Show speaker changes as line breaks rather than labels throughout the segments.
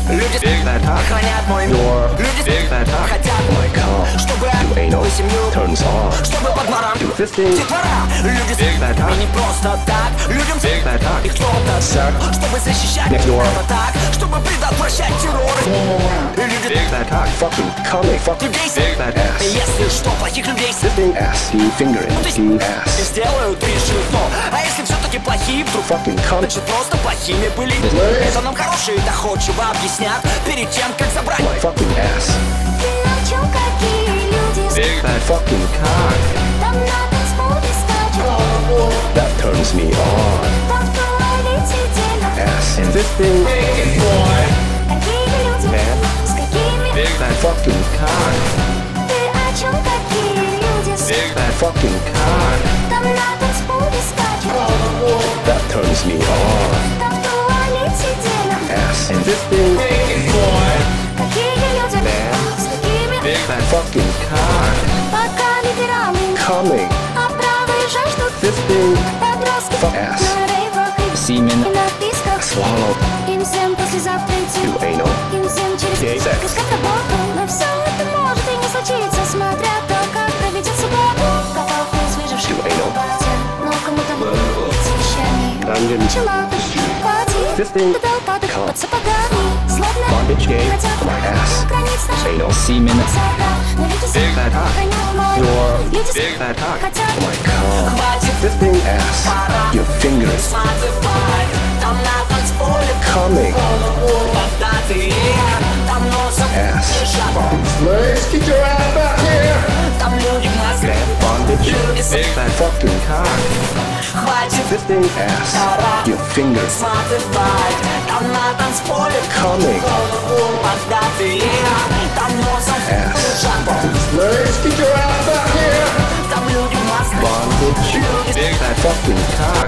Люди охранят мой мир. Люди хотят мой ком, чтобы мою семью
turns on.
Чтобы под двором
Fisting.
детвора. Люди и не просто так. Людям их кто-то чтобы защищать так, чтобы предотвращать террор. И люди
Fucking coming. Fucking
людей если что, плохих людей
fisting ass. Defingering. Ass.
сделают решето. А если все-таки плохие вдруг
Fucking coming.
значит просто плохими были. Это нам хорошие доходчиво объяснят перед тем, как забрать
Fucking ass.
Ты о чем, какие люди?
Fucking cock.
Там на танцполе скачут.
That turns me on.
Там в туалете делят.
Ass. And fisting.
Какие люди?
Man.
С какими?
Fucking cock.
Ты о чем, какие люди?
Fucking cock.
Там на танцполе скачут.
That turns me on.
Там в туалете делят.
Ass. And fisting.
Какие люди?
Man.
С какими?
Fucking cock.
Пока либералы
Coming.
а правые жаждут
Fisting.
подростков
Ass.
на рейвах и
Semen.
на дисках.
Swallow.
Им всем послезавтра идти.
To anal.
Им всем через
Gay sex.
искать работу. Но все это может и не случиться, смотря то, как проведет субботу. Копалка из выживших
To anal.
партия. Но кому-то с вещами.
Dungeon.
Начала пати.
Fisting.
До толпа
Come.
под сапогами. Злобно
Bondage gay.
хотят
Ass.
границ наших.
Anal. Semen.
Но люди хранят мой.
Your
Люди хотят
my cock.
хватит
Fisting ass. Your fingers.
называть. Там на танцполе
Coming.
богатые. Там носом
Ass.
лежат.
Let's get your ass back here.
Там люди в нас
Bondage. Fucking cock.
хватит
Fisting ass. Your fingers.
называть. Там на танцполе
Coming.
богатые. Там носом
Ass.
лежат.
Let's get your ass back here.
Там люди в нас
Bondage. Fucking cock.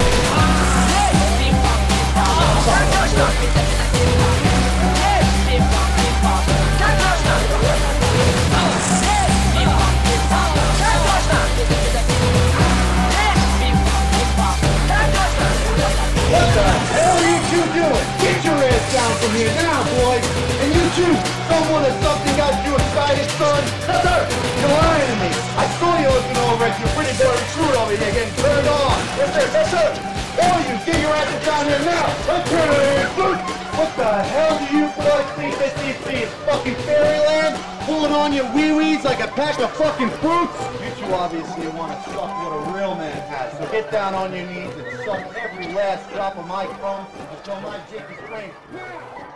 What the hell are you two doing? Get your ass down from here now, boys! And you two, someone or something got you excited, son? Sir, you're lying to me. I saw you looking over at your pretty boy recruit over here getting turned on. Yes, sir, yes, sir. All you, get your asses down here now. Let's turn it in. What the hell do you boys think this is fucking fairyland? Pulling on your wee-wees like a pack of fucking fruits? You two obviously want to suck what a real man has, so get down on your knees and suck every last drop of my cum until my dick is cranked.